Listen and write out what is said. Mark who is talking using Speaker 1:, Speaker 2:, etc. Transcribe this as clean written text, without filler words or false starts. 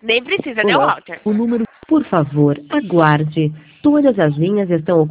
Speaker 1: Nem precisa, né,
Speaker 2: Olá,
Speaker 1: Walter?
Speaker 2: o número, por favor, aguarde. Todas as linhas estão